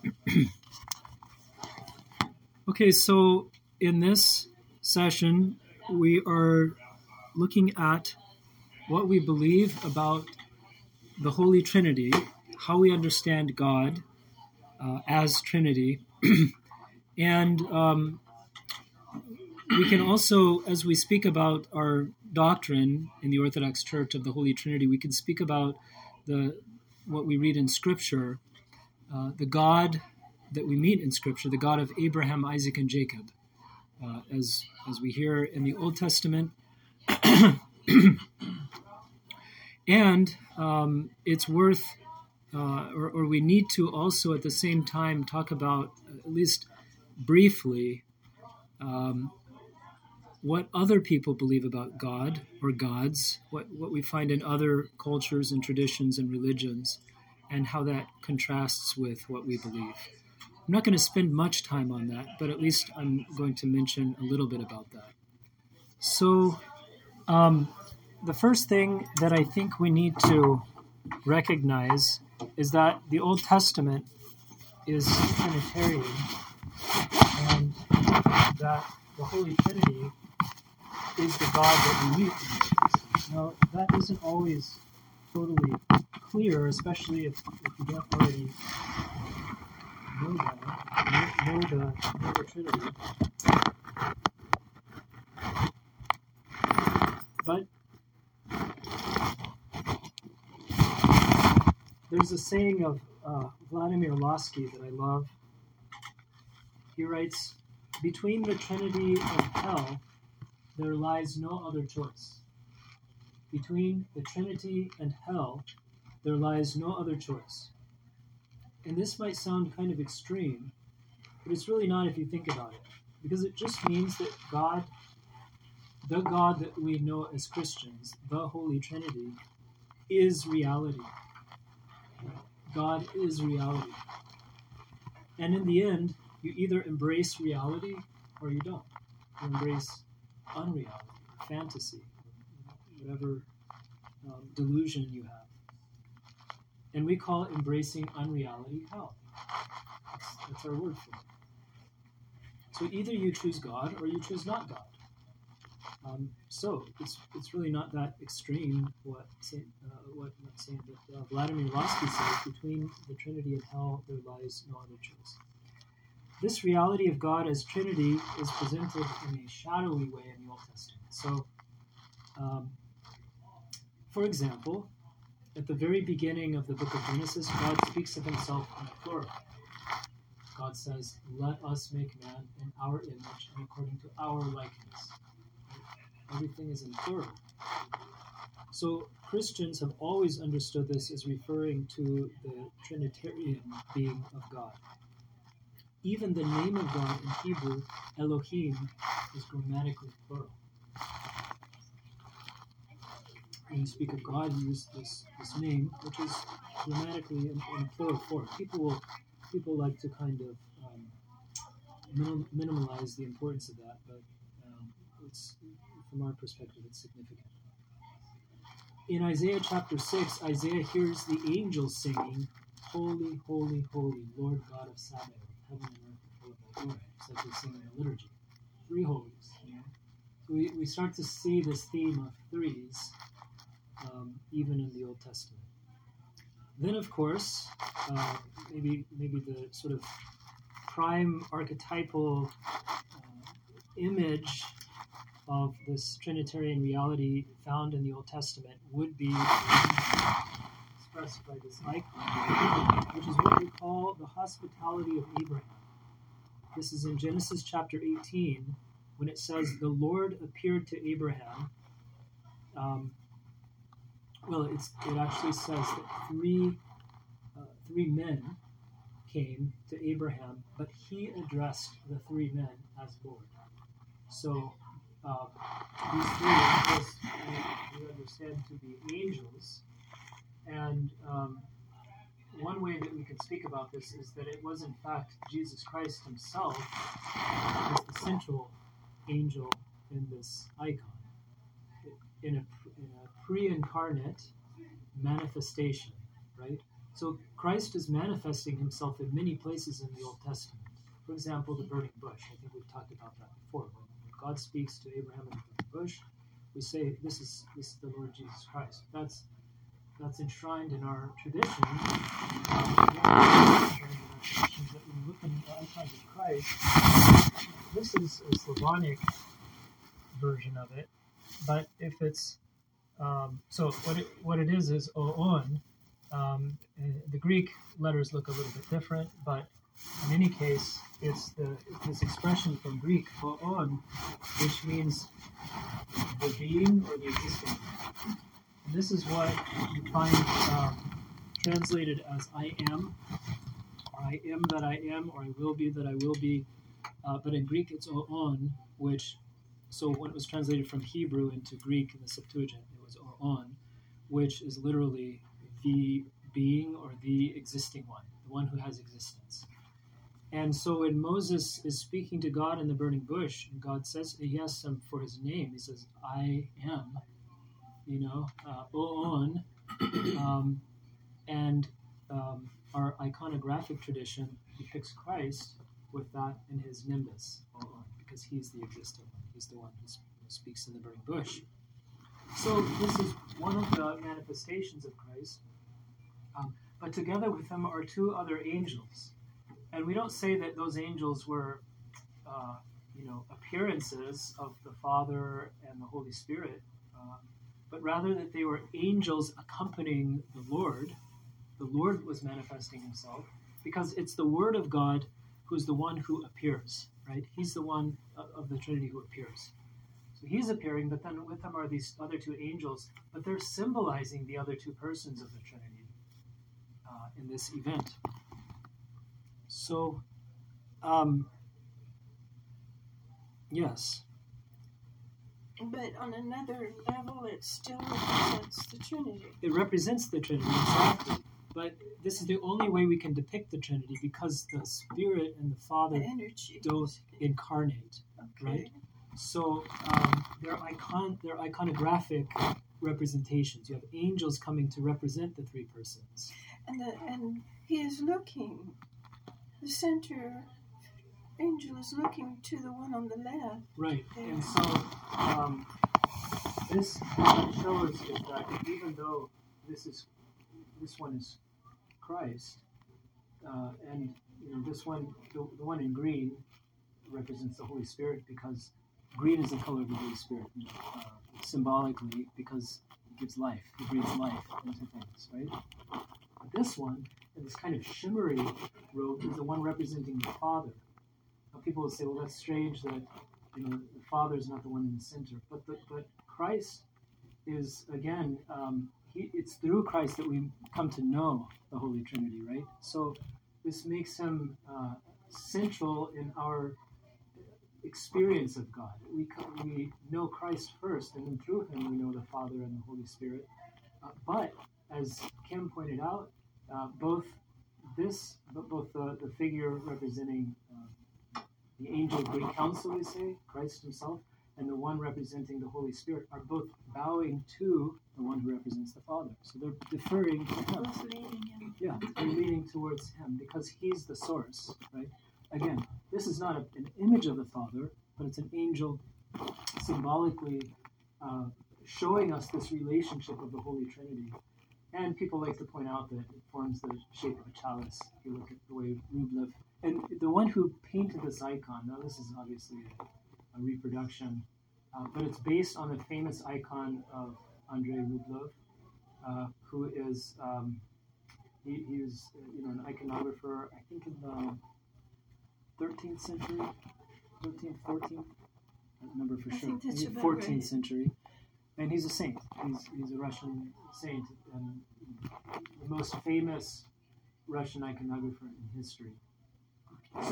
Okay, so in this session, we are looking at what we believe about the Holy Trinity, how we understand God as Trinity, and we can also, as we speak about our doctrine in the Orthodox Church of the Holy Trinity, we can speak about what we read in Scripture, the God that we meet in Scripture, the God of Abraham, Isaac, and Jacob, as we hear in the Old Testament. And it's worth, or we need to also at the same time talk about, at least briefly, what other people believe about God or gods, what we find in other cultures and traditions and religions, and how that contrasts with what we believe. I'm not going to spend much time on that, but at least I'm going to mention a little bit about that. So the first thing that I think we need to recognize is that the Old Testament is Trinitarian, and that the Holy Trinity is the God that we meet in the Old Testament. Now, that isn't always totally clear, especially if you don't already know that, know the Trinity. But there's a saying of Vladimir Lossky that I love. He writes, "Between the Trinity and hell, there lies no other choice. Between the Trinity and hell, there lies no other choice." And this might sound kind of extreme, but it's really not if you think about it. Because it just means that God, the God that we know as Christians, the Holy Trinity, is reality. God is reality. And in the end, you either embrace reality or you don't. You embrace unreality, fantasy, whatever delusion you have. And we call embracing unreality hell. That's our word for it. So either you choose God or you choose not God. So it's really not that extreme what Vladimir Lossky says, between the Trinity and hell there lies no other choice. This reality of God as Trinity is presented in a shadowy way in the Old Testament. So, for example, at the very beginning of the book of Genesis, God speaks of himself in the plural. God says, "Let us make man in our image and according to our likeness." Everything is in plural. So Christians have always understood this as referring to the Trinitarian being of God. Even the name of God in Hebrew, Elohim, is grammatically plural. When you speak of God, you use this name, which is grammatically in plural form. People like to kind of minimalize the importance of that, but it's, from our perspective, it's significant. In Isaiah chapter 6, Isaiah hears the angels singing, "Holy, holy, holy, Lord God of Sabaoth, heaven and earth are full of thy glory," just like we sing in the liturgy. Three holies. So we start to see this theme of threes even in the Old Testament. Then, of course, maybe the sort of prime archetypal image of this Trinitarian reality found in the Old Testament would be expressed by this icon, which is what we call the hospitality of Abraham. This is in Genesis chapter 18, when it says, "The Lord appeared to Abraham." It actually says that three men came to Abraham, but he addressed the three men as Lord. So these three, of course, we understand to be angels. And one way that we can speak about this is that it was, in fact, Jesus Christ himself was the central angel in this icon. In a pre-incarnate manifestation, right? So Christ is manifesting himself in many places in the Old Testament. For example, the burning bush. I think we've talked about that before. When God speaks to Abraham in the burning bush, we say, this is the Lord Jesus Christ. That's enshrined in our tradition. That when we look at the icons of Christ, this is a Slavonic version of it. But if it's so, what it is Oon. The Greek letters look a little bit different, but in any case, it's this expression from Greek Oon, which means the being or the existing. And this is what you find translated as I am, or I am that I am, or I will be that I will be. But in Greek, it's Oon, which, so when it was translated from Hebrew into Greek in the Septuagint, it was Oon, which is literally the being or the existing one, the one who has existence. And so when Moses is speaking to God in the burning bush, and God says, he asks him for his name, he says, I am, Oon, and our iconographic tradition depicts Christ with that in his nimbus, Oon, because he's the existing one. He's the one who speaks in the burning bush. So this is one of the manifestations of Christ. But together with him are two other angels. And we don't say that those angels were, appearances of the Father and the Holy Spirit, but rather that they were angels accompanying the Lord. The Lord was manifesting himself because it's the Word of God who's the one who appears, right? He's the one of the Trinity who appears. So he's appearing, but then with him are these other two angels, but they're symbolizing the other two persons of the Trinity in this event. So, yes. But on another level, it still represents the Trinity. It represents the Trinity, exactly. But this is the only way we can depict the Trinity because the Spirit and the Father don't incarnate, right? So they're iconographic representations. You have angels coming to represent the three persons. And he is looking, the center angel is looking to the one on the left. Right. And so this shows is that even though this one is Christ, and this one, the one in green, represents the Holy Spirit because green is the color of the Holy Spirit, symbolically because it gives life, it breathes life into things, right? But this one, in this kind of shimmery robe, is the one representing the Father. Now people will say, well, that's strange that the Father is not the one in the center, but Christ is again. It's through Christ that we come to know the Holy Trinity, right? So this makes him central in our experience of God. We know Christ first, and then through him we know the Father and the Holy Spirit. But as Kim pointed out, both the figure representing the angel of great counsel, we say, Christ himself, and the one representing the Holy Spirit are both bowing to the one who represents the Father. So they're deferring to him. Both leading him. Yeah, they're leaning towards him because he's the source, right? Again, this is not an image of the Father, but it's an angel symbolically showing us this relationship of the Holy Trinity. And people like to point out that it forms the shape of a chalice. If you look at the way Rublev, and the one who painted this icon, now this is obviously a reproduction, but it's based on the famous icon of Andrei Rublev, who is he was an iconographer, I think in the 13th century, 13th, 14th, I don't remember for sure, maybe 14th right. century, and he's a saint. He's a Russian saint, and the most famous Russian iconographer in history. So,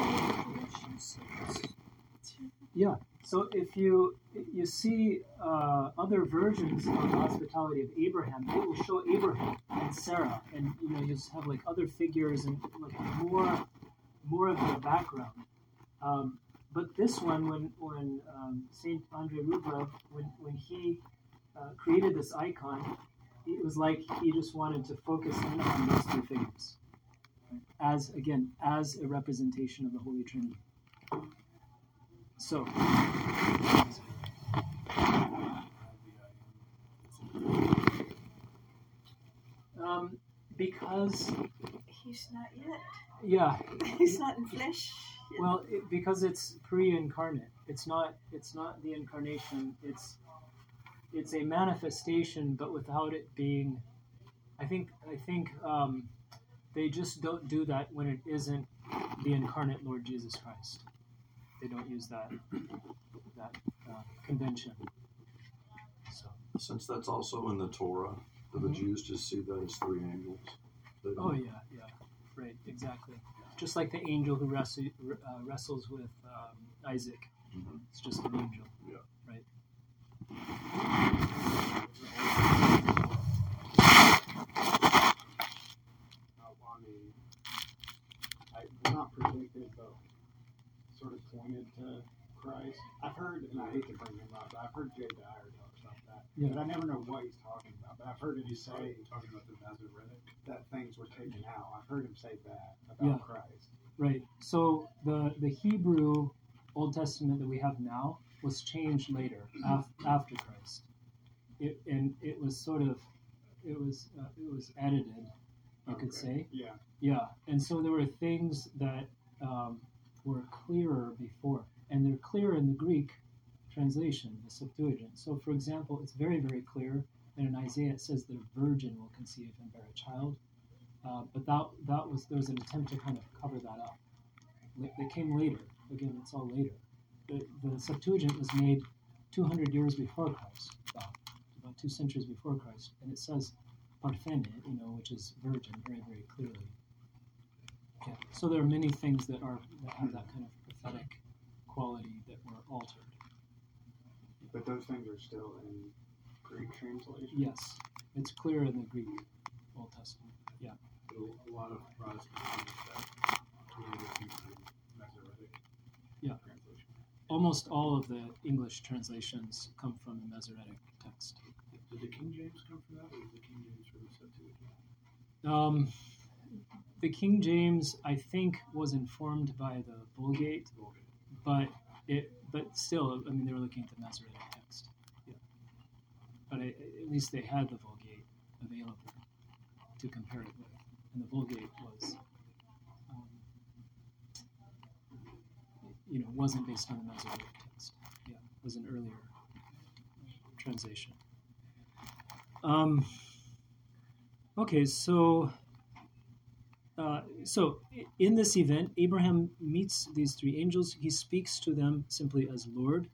yeah. So if you see other versions of the hospitality of Abraham, it will show Abraham and Sarah, and you just have like other figures and like more of the background. But this one, when Saint Andrei Rublev, when he created this icon, it was like he just wanted to focus in on those two figures, as a representation of the Holy Trinity. So, because He's not yet. yeah, He's not in flesh. Yet. well, because it's pre-incarnate. It's not the incarnation. It's a manifestation, but without it being. I think they just don't do that when it isn't the incarnate Lord Jesus Christ. They don't use that convention. So. Since that's also in the Torah, do the Jews just see that as three angels? Oh yeah, right, exactly. Just like the angel who wrestles with Isaac, it's just an angel. Yeah. Right. I'm not predicted, but sort of pointed to Christ. I've heard, and I hate to bring him up, but I've heard Jay Dyer talk about that. Yeah. But I never know what he's talking about. But I've heard him say talking about the Masoretic, that things were taken out. I've heard him say that about Yeah. Christ. Right. So the Hebrew Old Testament that we have now was changed later after Christ. It was edited, you could say. Yeah. Yeah. And so there were things that were clearer before, and they're clearer in the Greek translation, the Septuagint. So, for example, it's very, very clear that in Isaiah it says that a virgin will conceive and bear a child. But there was an attempt to kind of cover that up. They came later. Again, it's all later. The Septuagint was made 200 years before Christ, about 2 centuries before Christ, and it says parthene, which is virgin, very, very clearly. Yeah. So there are many things that have that kind of prophetic quality that were altered. But those things are still in Greek translation? Yes, it's clear in the Greek Old Testament. Yeah. a lot of Protestant things that created Hebrew Masoretic translation. Almost all of the English translations come from the Masoretic text. Did the King James come from that, or was the King James from the Septuagint? The King James, I think, was informed by the Vulgate, but still, I mean, they were looking at the Masoretic text. Yeah. But at least they had the Vulgate available to compare it with, and the Vulgate was, wasn't based on the Masoretic text. Yeah, it was an earlier translation. Okay, so in this event, Abraham meets these three angels. He speaks to them simply as Lord.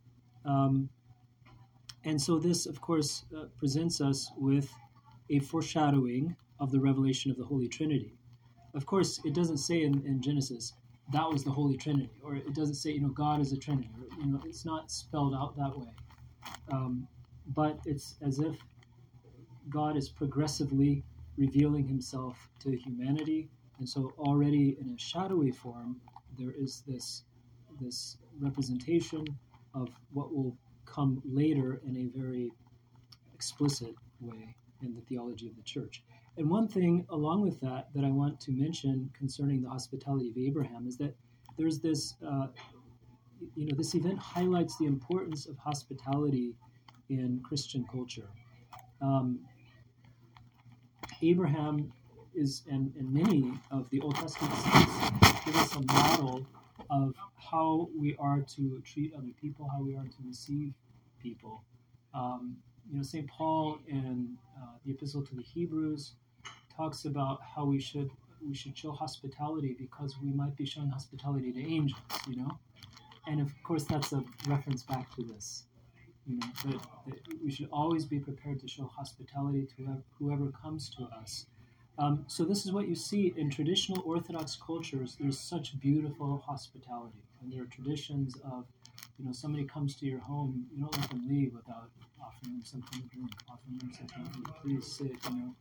And so this, of course, presents us with a foreshadowing of the revelation of the Holy Trinity. Of course, it doesn't say in Genesis, that was the Holy Trinity, or it doesn't say, God is a Trinity. Or, it's not spelled out that way. But it's as if God is progressively revealing himself to humanity, and so already in a shadowy form, there is this representation of what will come later in a very explicit way in the theology of the church. And one thing along with that I want to mention concerning the hospitality of Abraham is that there's this, this event highlights the importance of hospitality in Christian culture. Abraham is, and many of the Old Testament saints give us a model of how we are to treat other people, how we are to receive people. St. Paul in the Epistle to the Hebrews talks about how we should show hospitality because we might be showing hospitality to angels, And of course, that's a reference back to this. That we should always be prepared to show hospitality to whoever comes to us. So this is what you see in traditional Orthodox cultures. There's such beautiful hospitality, and there are traditions of, somebody comes to your home, you don't let them leave without offering them something to drink, offering them something to eat. Please sit,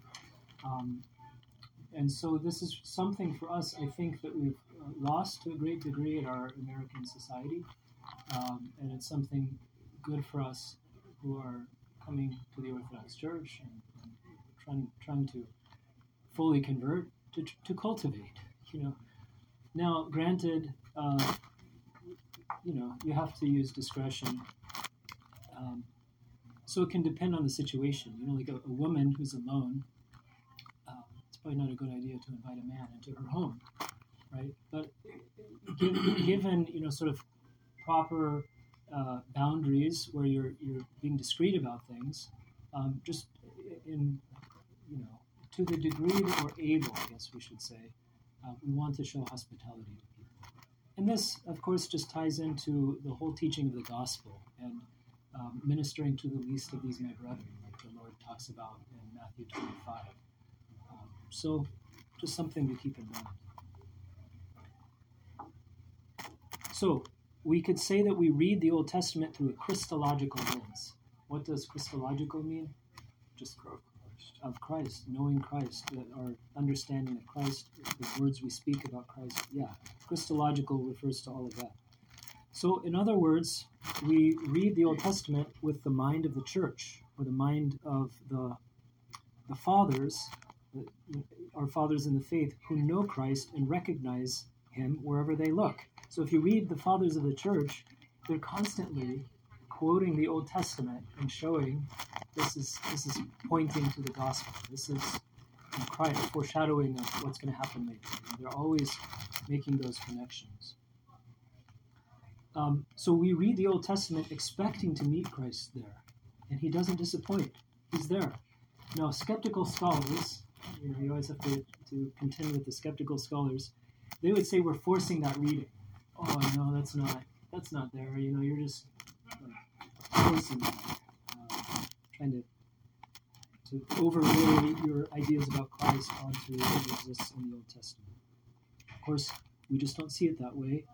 And so this is something for us, I think, that we've lost to a great degree in our American society, and it's something good for us who are coming to the Orthodox Church and trying to fully convert, to cultivate. Now, granted, you have to use discretion. So it can depend on the situation. Like a woman who's alone, it's probably not a good idea to invite a man into her home, right? But given sort of proper boundaries where you're being discreet about things, just in to the degree that we're able, I guess we should say, we want to show hospitality to people. And this, of course, just ties into the whole teaching of the gospel and ministering to the least of these my brethren, like the Lord talks about in Matthew 25. So just something to keep in mind. So we could say that we read the Old Testament through a Christological lens. What does Christological mean? Just of Christ, knowing Christ, our understanding of Christ, the words we speak about Christ. Yeah, Christological refers to all of that. So, in other words, we read the Old Testament with the mind of the church, or the mind of the fathers, our fathers in the faith, who know Christ and recognize him wherever they look. So if you read the fathers of the church, they're constantly quoting the Old Testament and showing this is pointing to the gospel. This is Christ, foreshadowing of what's going to happen later. They're always making those connections. So we read the Old Testament expecting to meet Christ there, and he doesn't disappoint. He's there. Now, skeptical scholars, you always have to contend with the skeptical scholars. They would say we're forcing that reading. Oh no, that's not there. You're just forcing that, trying to overlay your ideas about Christ onto what exists in the Old Testament. Of course, we just don't see it that way.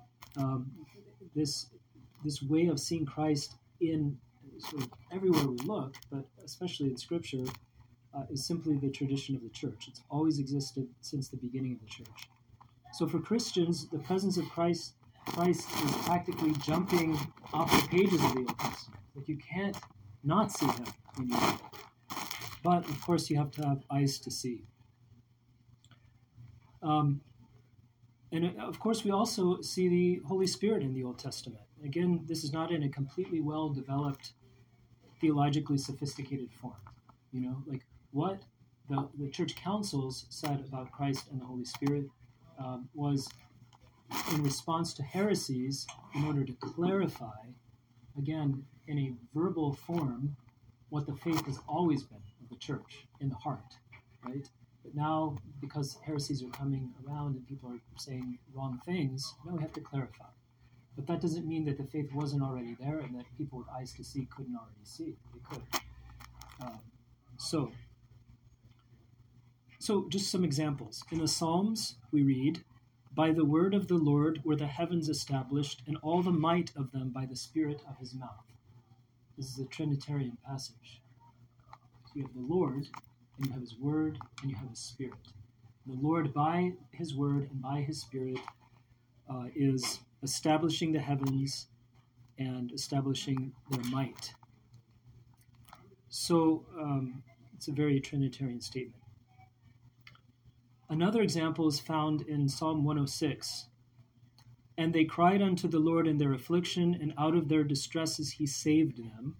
This way of seeing Christ in sort of everywhere we look, but especially in Scripture, is simply the tradition of the church. It's always existed since the beginning of the church. So for Christians, the presence of Christ is practically jumping off the pages of the Old Testament. Like you can't not see him when you read it. But of course, you have to have eyes to see. And of course, we also see the Holy Spirit in the Old Testament. Again, this is not in a completely well-developed, theologically sophisticated form. Like what the church councils said about Christ and the Holy Spirit was in response to heresies in order to clarify, again, in a verbal form, what the faith has always been of the church in the heart, right? But now, because heresies are coming around and people are saying wrong things, now we have to clarify. But that doesn't mean that the faith wasn't already there and that people with eyes to see couldn't already see. They could. So just some examples. In the Psalms, we read, "By the word of the Lord were the heavens established, and all the might of them by the spirit of his mouth." This is a Trinitarian passage. So you have the Lord, and you have his word, and you have his spirit. The Lord, by his word and by his spirit, is establishing the heavens and establishing their might. So it's a very Trinitarian statement. Another example is found in Psalm 106. "And they cried unto the Lord in their affliction, and out of their distresses he saved them."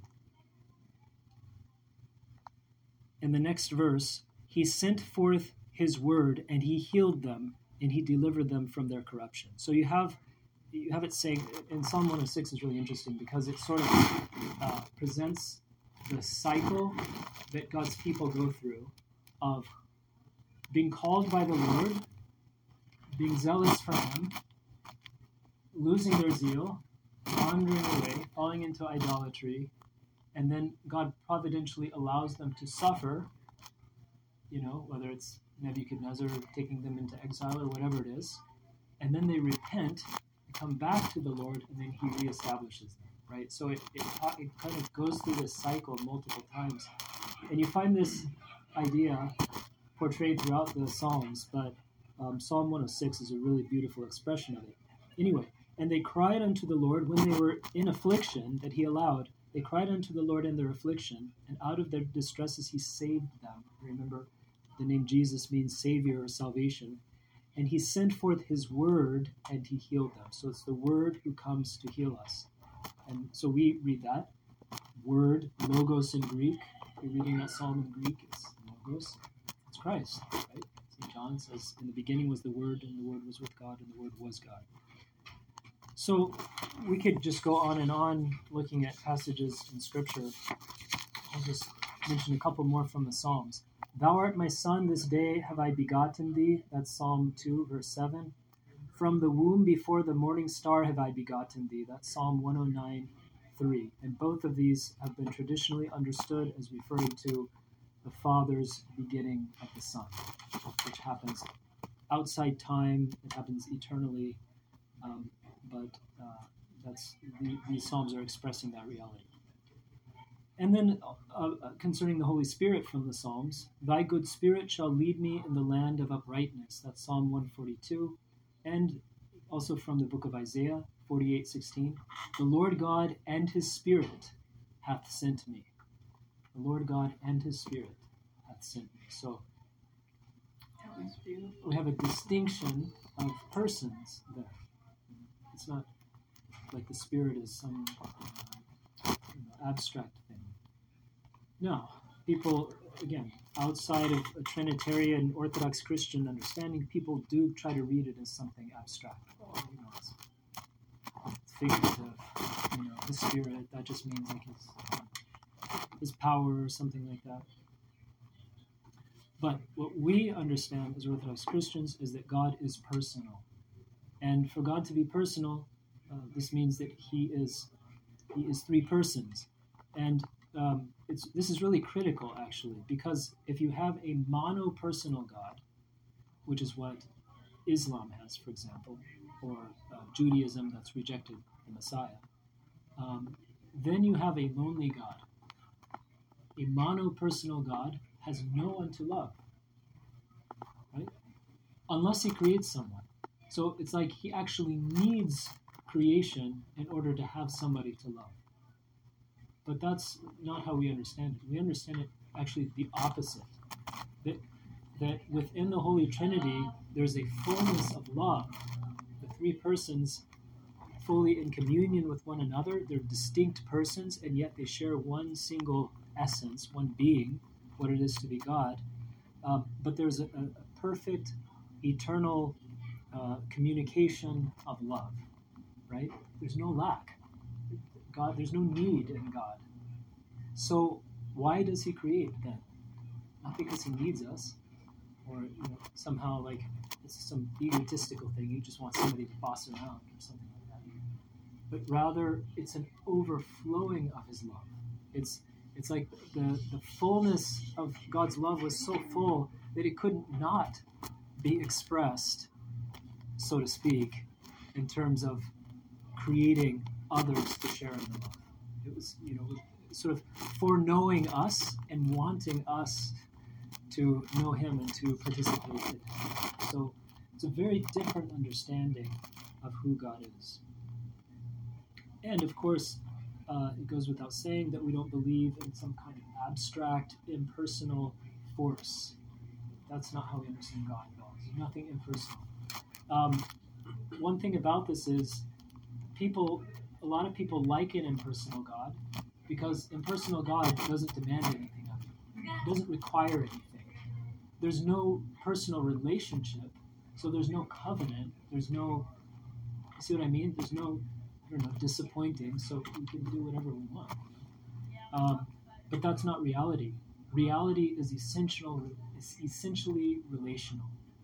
And the next verse, "He sent forth his word, and he healed them, and he delivered them from their corruption." So you have it saying, in Psalm 106 is really interesting because it sort of presents the cycle that God's people go through of being called by the Lord, being zealous for him, losing their zeal, wandering away, falling into idolatry, and then God providentially allows them to suffer, whether it's Nebuchadnezzar taking them into exile or whatever it is, and then they repent, come back to the Lord, and then he reestablishes them, right? So it kind of goes through this cycle multiple times. And you find this idea portrayed throughout the Psalms, but Psalm 106 is a really beautiful expression of it. Anyway, "And they cried unto the Lord when they were in affliction that he allowed, They cried unto the Lord in their affliction, and out of their distresses he saved them. Remember, the name Jesus means Savior or salvation. And he sent forth his word, and he healed them. So it's the word who comes to heal us. And so we read that. Word, logos in Greek. You're reading that psalm in Greek, it's logos. It's Christ, right? St. John says, in the beginning was the Word, and the Word was with God, and the Word was God. So we could just go on and on looking at passages in Scripture. I'll just mention a couple more from the Psalms. Thou art my son, this day have I begotten thee. That's Psalm 2, verse 7. From the womb before the morning star have I begotten thee. That's Psalm 109, 3. And both of these have been traditionally understood as referring to the Father's beginning of the Son, which happens outside time. It happens eternally. These Psalms are expressing that reality. And then concerning the Holy Spirit from the Psalms, Thy good Spirit shall lead me in the land of uprightness. That's Psalm 142. And also from the book of Isaiah 48:16, the Lord God and his Spirit hath sent me. The Lord God and his Spirit hath sent me. So That was beautiful. we have a distinction of persons there. It's not like the Spirit is some abstract thing. No, people, again, outside of a Trinitarian Orthodox Christian understanding, people do try to read it as something abstract. It's figurative. His Spirit, that just means like his power or something like that. But what we understand as Orthodox Christians is that God is personal. And for God to be personal, this means that he is three persons. And this is really critical, actually, because if you have a monopersonal God, which is what Islam has, for example, or Judaism that's rejected the Messiah, then you have a lonely God. A monopersonal God has no one to love, right? Unless he creates someone. So it's like he actually needs creation in order to have somebody to love. But that's not how we understand it. We understand it actually the opposite. That within the Holy Trinity, there's a fullness of love. The three persons fully in communion with one another. They're distinct persons, and yet they share one single essence, one being, what it is to be God. But there's a perfect, eternal communication of love, right? There's no lack. God, there's no need in God. So why does he create then? Not because he needs us, or somehow like it's some egotistical thing. You just want somebody to boss around or something like that. But rather, it's an overflowing of his love. It's like the fullness of God's love was so full that it couldn't not be expressed, so to speak, in terms of creating others to share in the love. It was, sort of foreknowing us and wanting us to know him and to participate in it. So it's a very different understanding of who God is. And of course, it goes without saying that we don't believe in some kind of abstract, impersonal force. That's not how we understand God at all. There's nothing impersonal. One thing about this is a lot of people like an impersonal God because impersonal God doesn't demand anything of you. It doesn't require anything. There's no personal relationship, so there's no covenant. There's no, you see what I mean? There's no, disappointing, so we can do whatever we want. But that's not reality. Reality is essentially relational.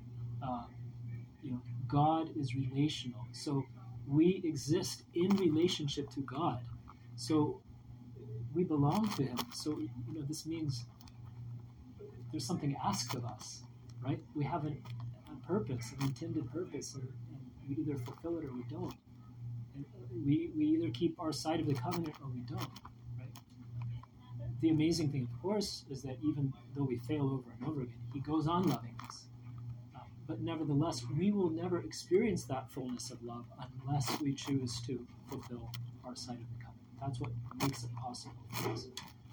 God is relational. So we exist in relationship to God. So we belong to him. So, this means there's something asked of us, right? We have a purpose, an intended purpose, and we either fulfill it or we don't. And we either keep our side of the covenant or we don't, right? The amazing thing, of course, is that even though we fail over and over again, he goes on loving us. But nevertheless, we will never experience that fullness of love unless we choose to fulfill our side of the covenant. That's what makes it possible for us.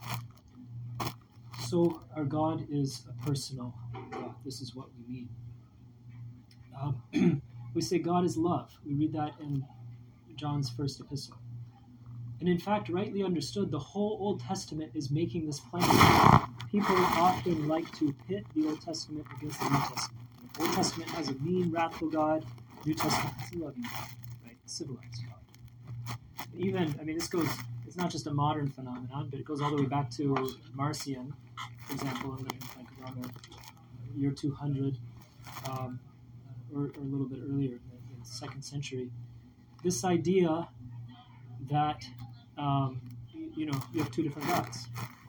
So our God is a personal God. This is what we mean. We say God is love. We read that in John's first epistle. And in fact, rightly understood, the whole Old Testament is making this plain. People often like to pit the Old Testament against the New Testament. The Old Testament has a mean, wrathful God. The New Testament has a loving God, right? A civilized God. Even, it's not just a modern phenomenon, but it goes all the way back to Marcion, for example, in around the year 200, or a little bit earlier, in the 2nd century. This idea that you have two different gods.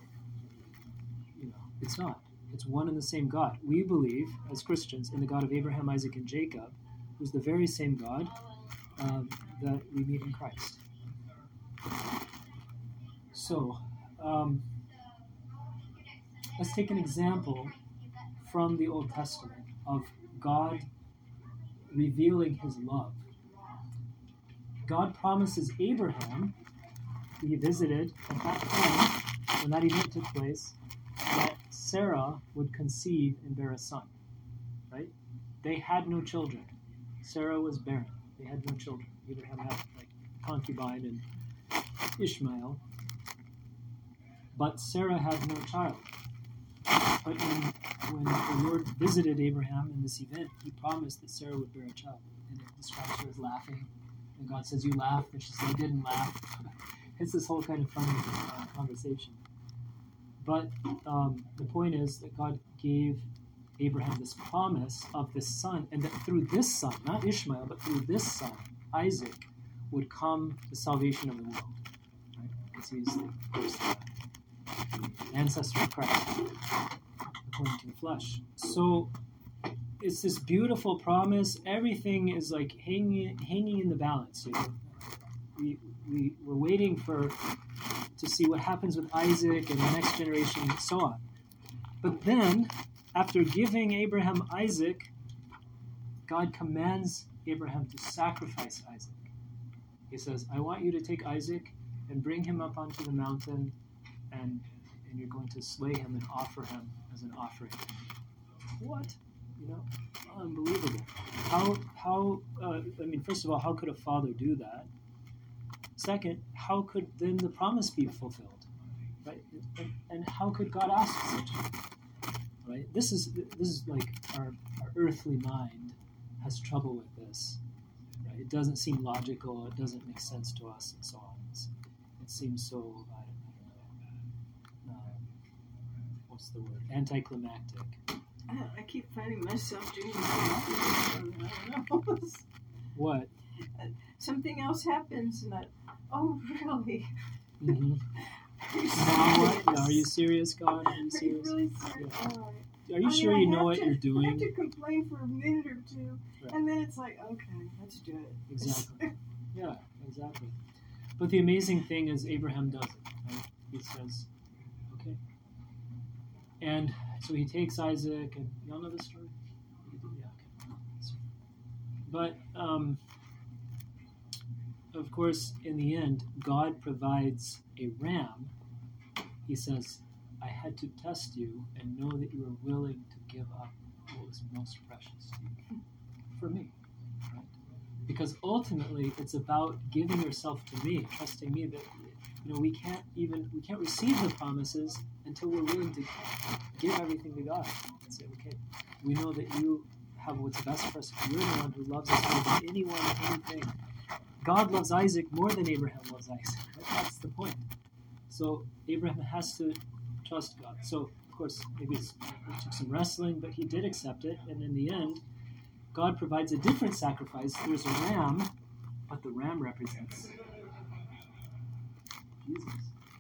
It's not. It's one and the same God. We believe, as Christians, in the God of Abraham, Isaac, and Jacob, who's the very same God that we meet in Christ. So, let's take an example from the Old Testament of God revealing his love. God promises Abraham, who he visited at that time, when that event took place, that Sarah would conceive and bear a son. Right? They had no children. Sarah was barren. They had no children. Abraham had concubine and Ishmael. But Sarah had no child. But when the Lord visited Abraham in this event, he promised that Sarah would bear a child. And it describes her as laughing. And God says, you laughed. And she said, I didn't laugh. It's this whole kind of funny conversation. But the point is that God gave Abraham this promise of this son, and that through this son, not Ishmael, but through this son, Isaac, would come the salvation of the world. Right? Because he's, of course, the ancestor of Christ, according to the flesh. So it's this beautiful promise. Everything is like hanging in the balance. We're waiting to see what happens with Isaac and the next generation and so on. But then, after giving Abraham Isaac, God commands Abraham to sacrifice Isaac. He says, I want you to take Isaac and bring him up onto the mountain, and you're going to slay him and offer him as an offering. What? Unbelievable. First of all, how could a father do that? Second, how could then the promise be fulfilled? Right? And how could God ask for such a thing? Right? This is like our earthly mind has trouble with this. Right? It doesn't seem logical. It doesn't make sense to us, and so on. It seems so, I don't know. What's the word? Anticlimactic. I keep finding myself doing I don't know. What? Something else happens, and oh, really? Mm-hmm. Are you serious, God? Are you serious? Are you really serious? Yeah. Oh, Are you sure you know what you're I doing? have to complain for a minute or two, Right. and then it's like, okay, let's do it. Exactly. Yeah, exactly. But the amazing thing is Abraham does it. Right? He says, okay. And so he takes Isaac, and y'all know the story? Yeah, okay. But, of course, in the end, God provides a ram. He says, I had to test you and know that you were willing to give up what was most precious to you for me. Right? Because ultimately, it's about giving yourself to me, trusting me that we can't receive the promises until we're willing to give everything to God and say, okay, we know that you have what's best for us. You're the one who loves us more than anyone, anything. God loves Isaac more than Abraham loves Isaac. That's the point. So Abraham has to trust God. So, of course, maybe it took some wrestling, but he did accept it. And in the end, God provides a different sacrifice. There's a ram, but the ram represents Jesus.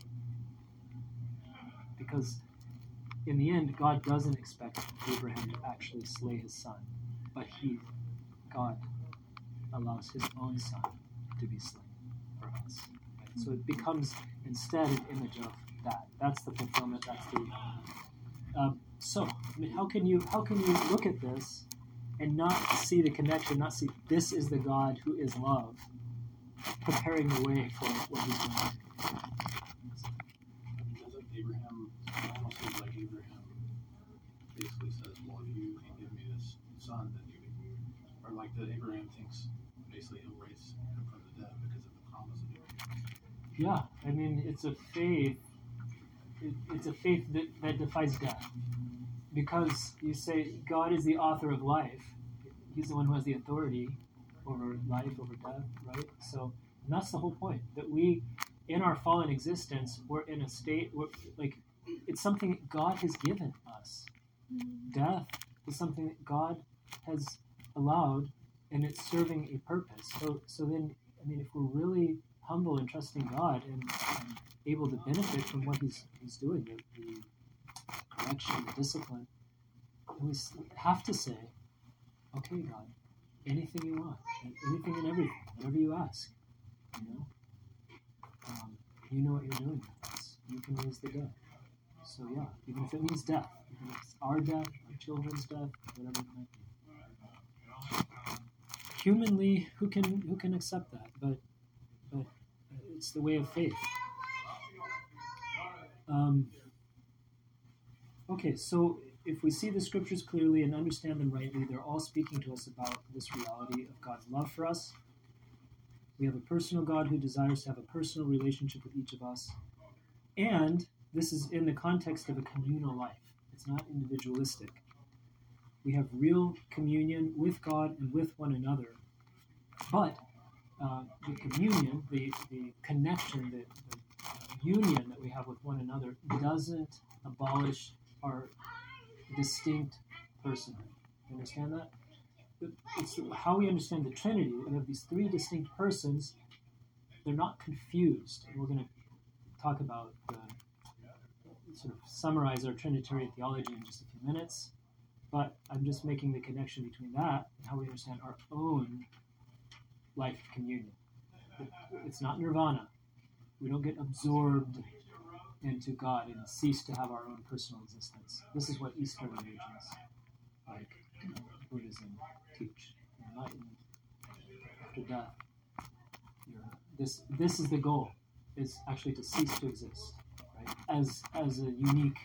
Because in the end, God doesn't expect Abraham to actually slay his son, but God allows his own son to be slain for us. Right? So it becomes instead an image of that. That's the fulfillment. That's the how can you look at this and not see the connection? Not see this is the God who is love, preparing the way for what he's going to do. Doesn't Abraham, it almost seems like Abraham basically says, well, if you can give me this son, then you can, or like that Abraham thinks basically he'll raise him from the dead because of the promise of Abraham. Yeah, I mean, it's a faith. It's a faith that defies death. Because you say God is the author of life. He's the one who has the authority over life, over death, right? So, and that's the whole point. That we, in our fallen existence, we're in a state where, like, it's something that God has given us. Death is something that God has allowed, and it's serving a purpose. So then, I mean, if we're really humble and trusting God and able to benefit from what He's doing, the correction, the discipline, and we have to say, okay, God, anything you want, anything and everything, whatever you ask, you know what you're doing with us. You can raise the dead. So yeah, even if it means death, even if it's our death, our children's death, whatever it might be. Humanly, who can accept that? But it's the way of faith. Okay, so if we see the scriptures clearly and understand them rightly, they're all speaking to us about this reality of God's love for us. We have a personal God who desires to have a personal relationship with each of us. And this is in the context of a communal life. It's not individualistic. We have real communion with God and with one another. But the communion, the connection, the union that we have with one another doesn't abolish our distinct personhood. You understand that? It's how we understand the Trinity. We have these three distinct persons. They're not confused. And we're going to talk about, sort of summarize our Trinitarian theology in just a few minutes. But I'm just making the connection between that and how we understand our own life communion. It's not nirvana. We don't get absorbed into God and cease to have our own personal existence. This is what Eastern religions, like Buddhism, teach. Enlightenment, after death. This is the goal, is actually to cease to exist, right? As a unique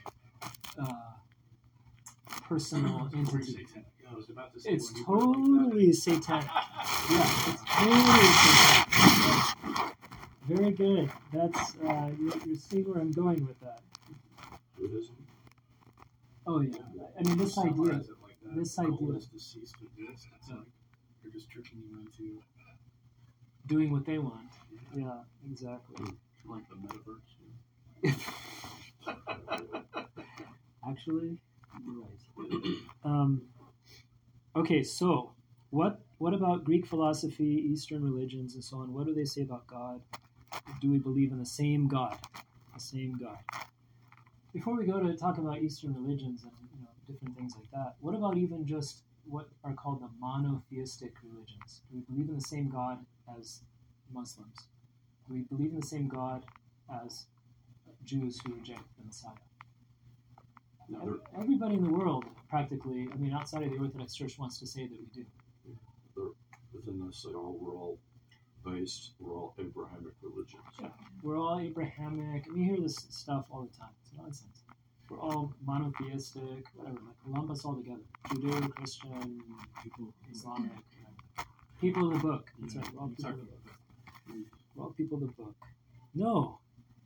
personal entity. I was about to say, It's when you put it like totally satanic. Yeah, it's totally satanic. Very good. That's you're seeing where I'm going with that. Buddhism. Oh yeah. I mean, this idea. summarize it like that, This the goal idea. is to cease to exist. It's like you're just tricking you into Doing what they want. Yeah, exactly. Like the metaverse. Actually, you're right. Okay, so what about Greek philosophy, Eastern religions, and so on? What do they say about God? Do we believe in the same God? The same God. Before we go to talk about Eastern religions and different things like that, what about even just what are called the monotheistic religions? Do we believe in the same God as Muslims? Do we believe in the same God as Jews who reject the Messiah? Everybody in the world, practically, I mean, outside of the Orthodox Church, wants to say that we do. Within this, we're all Abrahamic religions. Yeah, we're all Abrahamic. We hear this stuff all the time. It's nonsense. We're all monotheistic, whatever. Like, lump us all together. Judeo-Christian, people, Islamic, whatever. People of the book. That's right. We're all people of the book. We're all people of the book. No.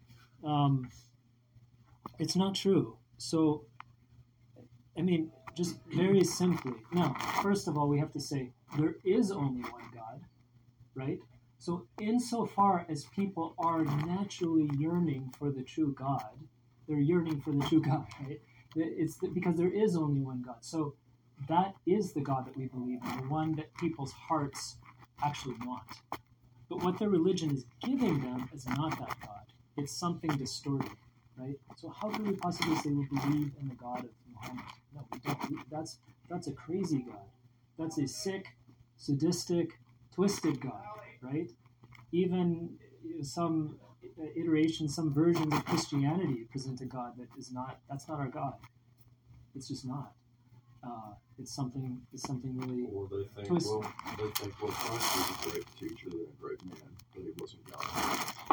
It's not true. So, I mean, just very simply. Now, first of all, we have to say there is only one God, right? So, insofar as people are naturally yearning for the true God, they're yearning for the true God, right? It's because there is only one God. So, that is the God that we believe in, the one that people's hearts actually want. But what their religion is giving them is not that God. It's something distorted, right? So how can we possibly say we believe in the God of Muhammad? No, we don't. That's a crazy God. That's a sick, sadistic, twisted God, right? Even some iterations, some versions of Christianity present a God that's not our God. It's just not. It's something really Or they think, twisted. Christ was a great teacher and a great man, but he wasn't God.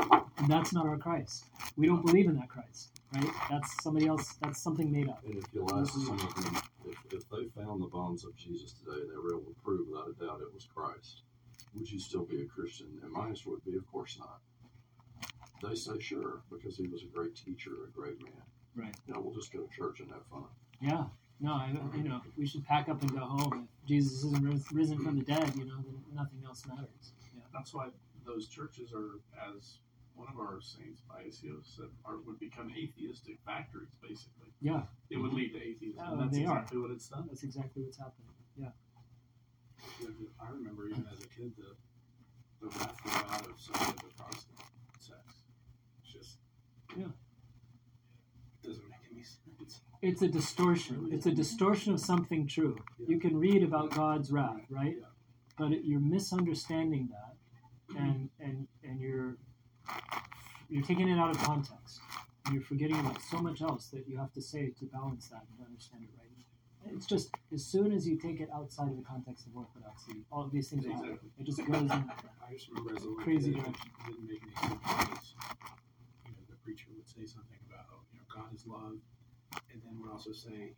that's not our Christ. We don't believe in that Christ, right? That's somebody else. That's something made up. And if you'll ask some of them, if they found the bones of Jesus today, they were able to prove without a doubt it was Christ, would you still be a Christian? And my answer would be, of course not. They say, sure, because he was a great teacher, a great man. Right. We'll just go to church and have fun. Yeah. No, we should pack up and go home. If Jesus isn't risen from the dead, then nothing else matters. Yeah. That's why those churches are, as one of our saints, Paisios, said, would become atheistic factories, basically. Yeah. It would lead to atheism. Oh, and that's they exactly what it's done. That's exactly what's happening. Yeah. I remember even as a kid the wrath go out of some of the Protestant sects. It's just, yeah. It doesn't make any sense. It's a distortion. It's a distortion of something true. Yeah. You can read about God's wrath, right? Yeah. But you're misunderstanding that, and you're taking it out of context. And you're forgetting about so much else that you have to say to balance that and to understand it right. It's just, as soon as you take it outside of the context of orthodoxy, all of these things will happen. It just goes in I just remember as a little crazy kid, direction. it didn't make any sense because, the preacher would say something about, God is love, and then would also say,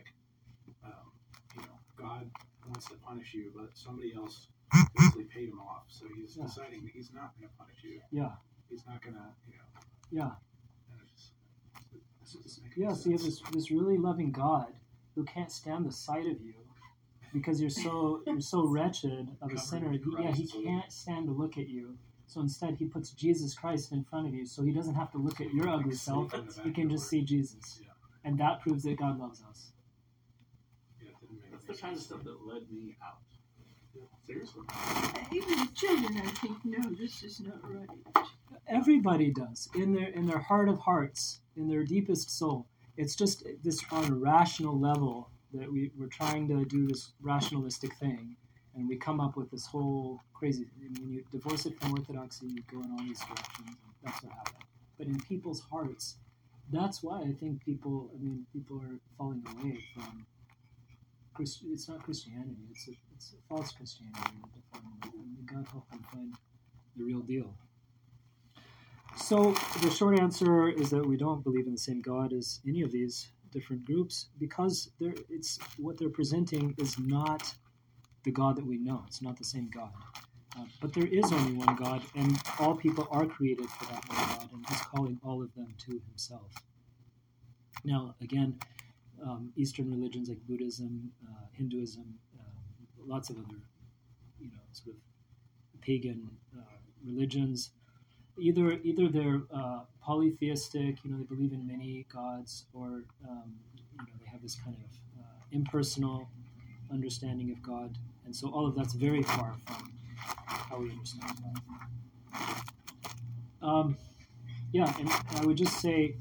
God wants to punish you, but somebody else basically paid him off, so he's deciding that he's not going to punish you. Yeah. He's not going to, Yeah. And this doesn't make Yeah, any so you have sense. this really loving God who can't stand the sight of you because you're so wretched of a sinner. He can't stand to look at you. So instead, he puts Jesus Christ in front of you, so he doesn't have to look at your ugly self. He can just see Jesus, Yeah. and that proves that God loves us. Yeah, it didn't make That's any the kind of sense. stuff that led me out. Seriously. Even the children, I think, no, this is not right. Everybody does in their heart of hearts, in their deepest soul. It's just this on a rational level that we're trying to do this rationalistic thing, and we come up with this whole crazy. When you divorce it from orthodoxy, you go in all these directions. And that's what happened. But in people's hearts, that's why I think people are falling away from. It's not Christianity. It's a false Christianity. And God help them find the real deal. So the short answer is that we don't believe in the same God as any of these different groups because what they're presenting is not the God that we know. It's not the same God. But there is only one God, and all people are created for that one God, and he's calling all of them to himself. Now, again, Eastern religions like Buddhism, Hinduism, lots of other, sort of pagan religions. Either they're polytheistic, they believe in many gods, or they have this kind of impersonal understanding of God, and so all of that's very far from how we understand God. And I would just say,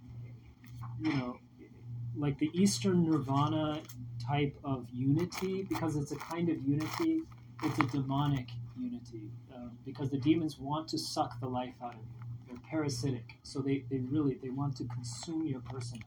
like the Eastern Nirvana type of unity, because it's a kind of unity, it's a demonic unity, because the demons want to suck the life out of you. They're parasitic, so they want to consume your personality.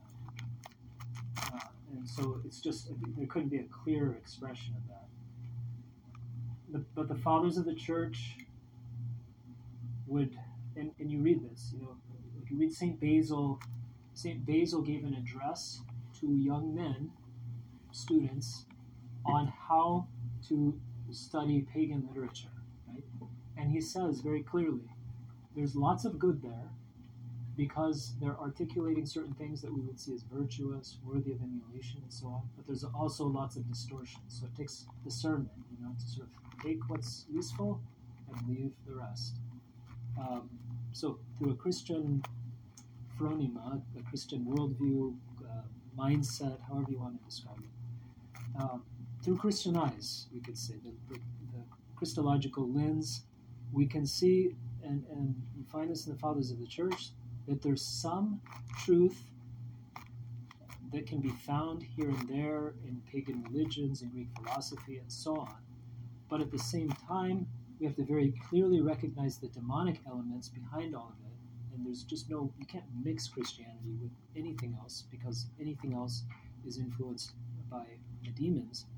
And so it's just, there couldn't be a clearer expression of that. But the fathers of the church would, and you read this, if you read St. Basil gave an address to young men, students, on how to study pagan literature, right? And he says very clearly, there's lots of good there because they're articulating certain things that we would see as virtuous, worthy of emulation, and so on. But there's also lots of distortion. So it takes discernment, to sort of take what's useful and leave the rest. So through a Christian phronema, a Christian worldview, mindset, however you want to describe it, through Christian eyes, we could say, the Christological lens, we can see, and we find this in the Fathers of the Church, that there's some truth that can be found here and there in pagan religions and Greek philosophy and so on. But at the same time, we have to very clearly recognize the demonic elements behind all of it. And there's just you can't mix Christianity with anything else because anything else is influenced by the demons.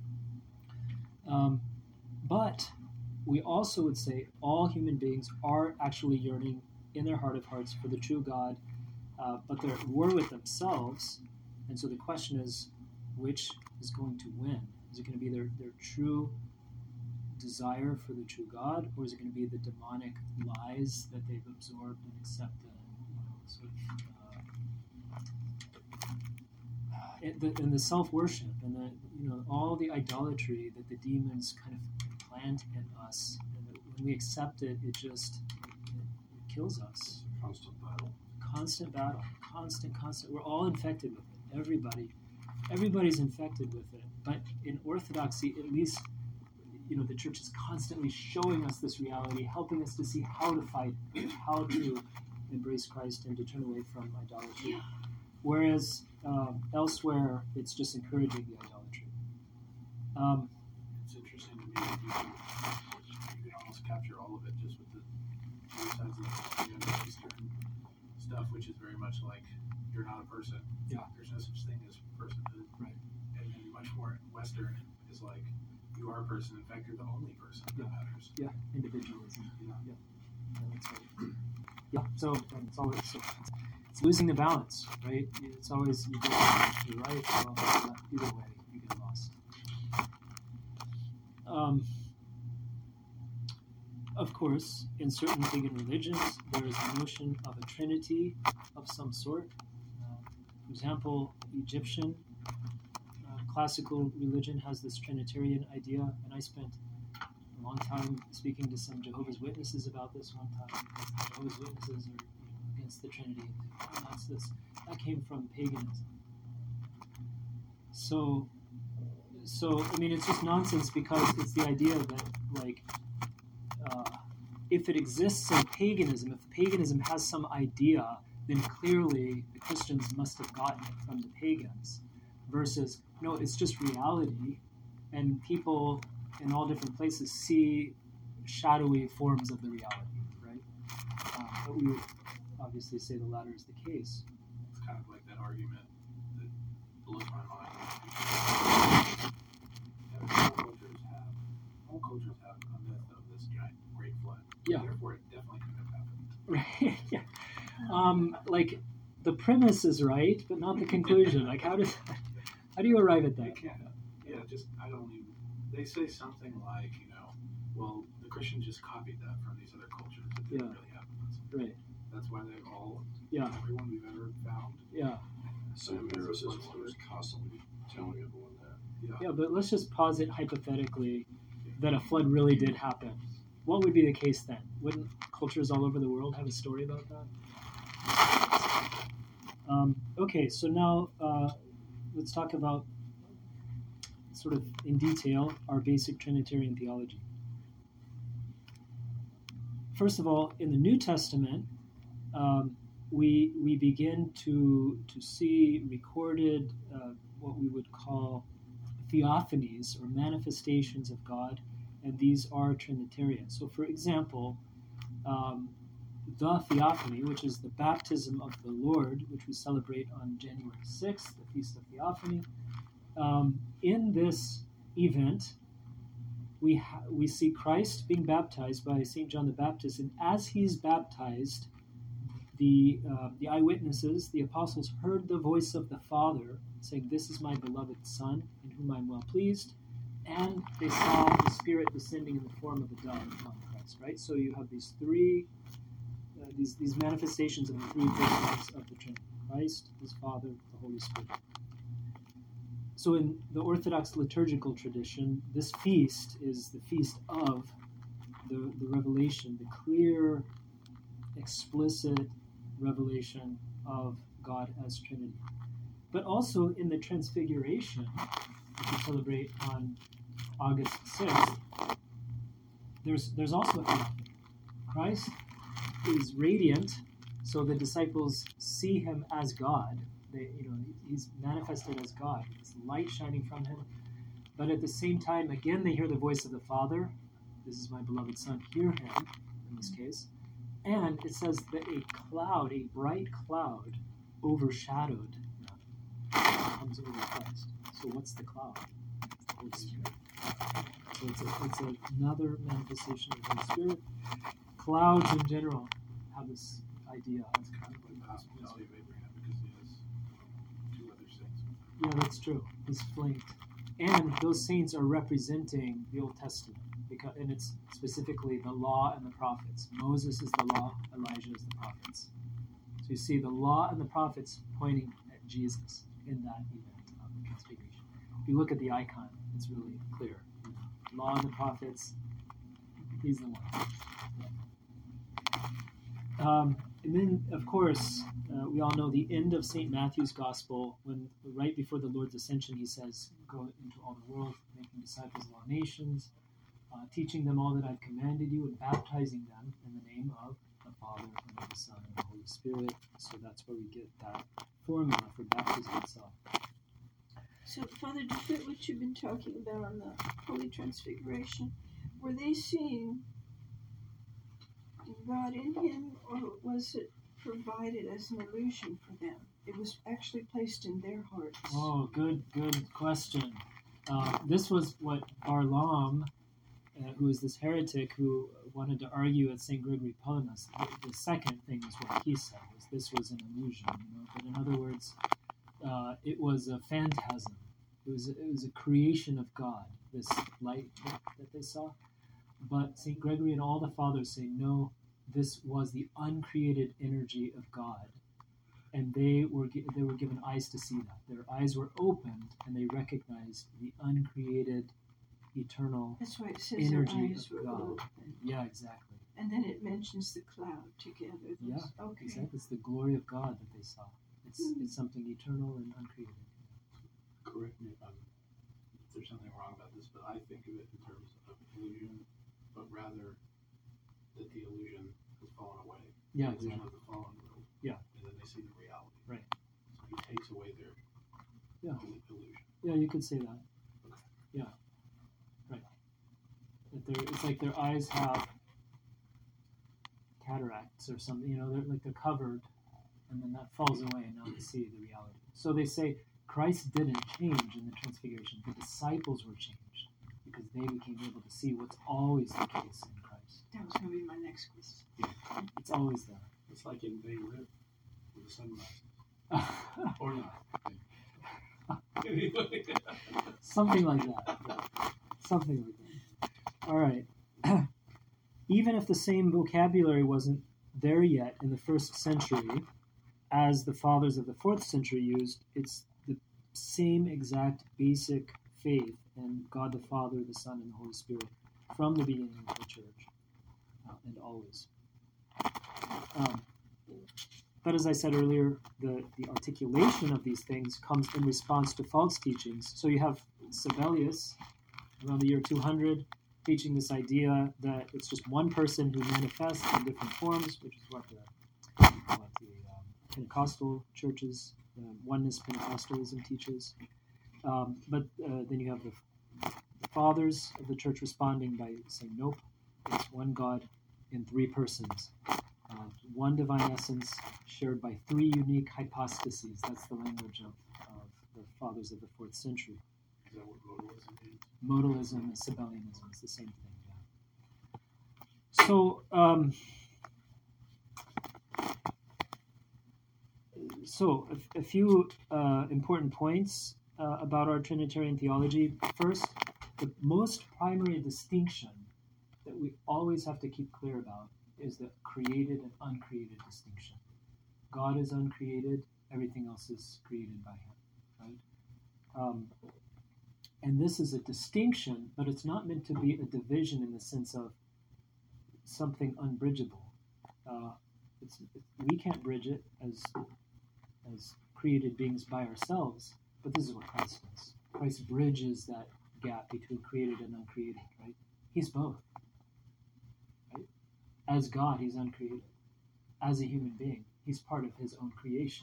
But we also would say all human beings are actually yearning in their heart of hearts for the true God, but they're at war with themselves. And so the question is, which is going to win? Is it going to be their true desire for the true God, or is it going to be the demonic lies that they've absorbed and accepted? And the self-worship and the all the idolatry that the demons kind of plant in us, and that when we accept it, it kills us. It's a constant battle. Constant. We're all infected with it. Everybody's infected with it. But in Orthodoxy, at least, the church is constantly showing us this reality, helping us to see how to fight, how to embrace Christ and to turn away from idolatry. Whereas elsewhere, it's just encouraging the idolatry. It's interesting to me that you can almost capture all of it just with the two sides of the Eastern stuff, which is very much like you're not a person. Yeah. There's no such thing as personhood. Right. And then much more Western is like you are a person. In fact, you're the only person that matters. Yeah, individualism. Yeah. That's right. Yeah, so it's always it's losing the balance, right? It's always you're right, well, either way you get lost. Of course, in certain pagan religions, there is a notion of a trinity of some sort. For example, Egyptian classical religion has this Trinitarian idea, and I spent a long time speaking to some Jehovah's Witnesses about this one time. Jehovah's Witnesses are against the Trinity. That came from paganism. So I mean, it's just nonsense because it's the idea that, like, if it exists in paganism, if paganism has some idea, then clearly the Christians must have gotten it from the pagans. Versus, no, it's just reality, and people in all different places see shadowy forms of the reality, right? But we would obviously say the latter is the case. It's kind of like that argument that blows my mind. All cultures have a myth of this giant great flood. Yeah. Therefore, it definitely couldn't have happened. Right. Yeah. Like the premise is right, but not the conclusion. Like how do you arrive at that? I don't even. They say something like, well, the Christians just copied that from these other cultures. It didn't really happen. Right. That's why they've all. Yeah. Everyone we've ever found. Yeah. Sam Harris is one who's constantly telling everyone that. Yeah, but let's just posit hypothetically that a flood really did happen. What would be the case then? Wouldn't cultures all over the world have a story about that? Okay, so now let's talk about, sort of in detail, our basic Trinitarian theology. First of all, in the New Testament, we begin to see recorded what we would call theophanies or manifestations of God, and these are Trinitarian. So, for example, the Theophany, which is the baptism of the Lord, which we celebrate on January 6th, the Feast of Theophany. In this event, we see Christ being baptized by St. John the Baptist, and as he's baptized, the eyewitnesses, the apostles, heard the voice of the Father saying, "This is my beloved Son, in whom I am well pleased," and they saw the Spirit descending in the form of a dove upon Christ. Right. So you have these three, these manifestations of the three persons of the Trinity: Christ, His Father, the Holy Spirit. So in the Orthodox liturgical tradition, this feast is the feast of the revelation, the clear, explicit revelation of God as Trinity. But also in the Transfiguration, which we celebrate on August 6th, there's also a theophany. Christ is radiant, so the disciples see him as God. He's manifested as God. It's light shining from him. But at the same time, again, they hear the voice of the Father. "This is my beloved Son, hear him," in this case. And it says that a bright cloud, overshadowed them, comes over Christ. So what's the cloud? It's the Holy Spirit. So it's another manifestation of the Holy Spirit. Clouds in general have this idea. It's kind of like the hospitality of Abraham because he has two other saints. Yeah, that's true. He's flanked. And those saints are representing the Old Testament, and it's specifically the law and the prophets. Moses is the law, Elijah is the prophets. So you see the law and the prophets pointing at Jesus in that event of the Transfiguration. If you look at the icon, it's really clear. Law and the prophets, he's the one. And then, of course, we all know the end of St. Matthew's Gospel, when right before the Lord's Ascension, he says, "Go into all the world, making disciples of all nations, teaching them all that I've commanded you, and baptizing them in the name of the Father, and of the Son, and the Holy Spirit." So that's where we get that formula for baptism itself. So, Father, to fit what you've been talking about on the Holy Transfiguration, were they seeing God in him, or was it provided as an illusion for them? It was actually placed in their hearts. Oh, good question. This was what Barlaam, who is this heretic who wanted to argue at St. Gregory Palamas, the second thing is what he said, was this was an illusion. But in other words, it was a phantasm. It was a creation of God, this light that they saw. But St. Gregory and all the fathers say, no, this was the uncreated energy of God. And they were given eyes to see that. Their eyes were opened, and they recognized the uncreated, eternal That's why it says energy their eyes of were God. open. Yeah, exactly. And then it mentions the cloud together. Yeah, Okay. exactly. It's the glory of God that they saw. It's something eternal and uncreated. Correct me if there's something wrong about this, but I think of it in terms of illusion, but rather that the illusion has fallen away. Yeah, the illusion exactly. of the fallen world. Yeah. And then they see the reality. Right. So he takes away their illusion. Yeah, you could say that. Okay. Yeah. Right. It's like their eyes have cataracts or something, they're covered, and then that falls away, and now they see the reality. So they say Christ didn't change in the Transfiguration. The disciples were changed because they became able to see what's always the case in Christ. That was going to be my next question. It's always there. It's like in Beirut with the sunglasses. Or not. Anyway. Something like that. Something like that. All right. Even if the same vocabulary wasn't there yet in the first century as the fathers of the 4th century used, it's the same exact basic faith in God the Father, the Son, and the Holy Spirit from the beginning of the Church and always. But as I said earlier, the articulation of these things comes in response to false teachings. So you have Sabellius, around the year 200, teaching this idea that it's just one person who manifests in different forms, which is what the Pentecostal churches, oneness Pentecostalism teaches. But then you have the fathers of the church responding by saying, nope, it's one God in 3 persons. One divine essence shared by 3 unique hypostases. That's the language of the fathers of the 4th century. Is that what modalism means? Modalism and Sabellianism is the same thing. Yeah. So a few important points about our Trinitarian theology. First, the most primary distinction that we always have to keep clear about is the created and uncreated distinction. God is uncreated, everything else is created by him, right? And this is a distinction, but it's not meant to be a division in the sense of something unbridgeable. We can't bridge it as created beings by ourselves, but this is what Christ does. Christ bridges that gap between created and uncreated, right? He's both. Right? As God, he's uncreated. As a human being, he's part of his own creation.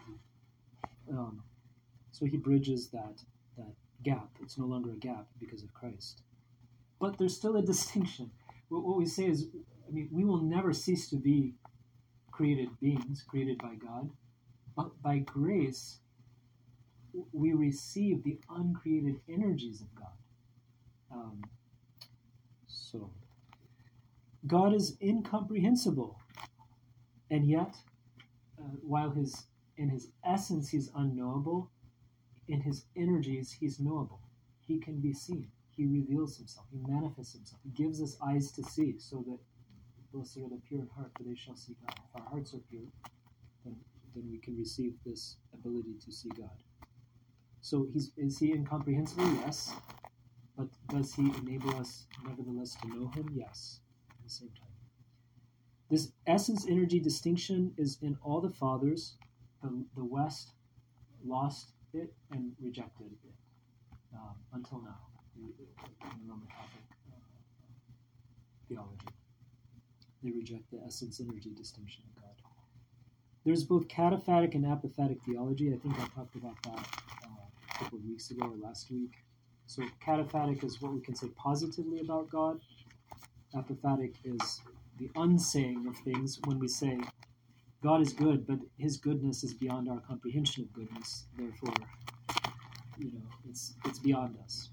So he bridges that gap. It's no longer a gap because of Christ. But there's still a distinction. What we say is, we will never cease to be created beings, created by God, but by grace, we receive the uncreated energies of God. So, God is incomprehensible. And yet, while in his essence he's unknowable, in his energies he's knowable. He can be seen. He reveals himself. He manifests himself. He gives us eyes to see, so that blessed are the pure in heart, for they shall see God. If our hearts are pure, then we can receive this ability to see God. So is he incomprehensible? Yes. But does he enable us nevertheless to know him? Yes. At the same time. This essence-energy distinction is in all the fathers. The West lost it and rejected it until now in the Roman Catholic theology. They reject the essence-energy distinction of God. There's both cataphatic and apophatic theology. I think I talked about that a couple of weeks ago or last week. So cataphatic is what we can say positively about God. Apophatic is the unsaying of things when we say God is good, but his goodness is beyond our comprehension of goodness. Therefore, it's beyond us.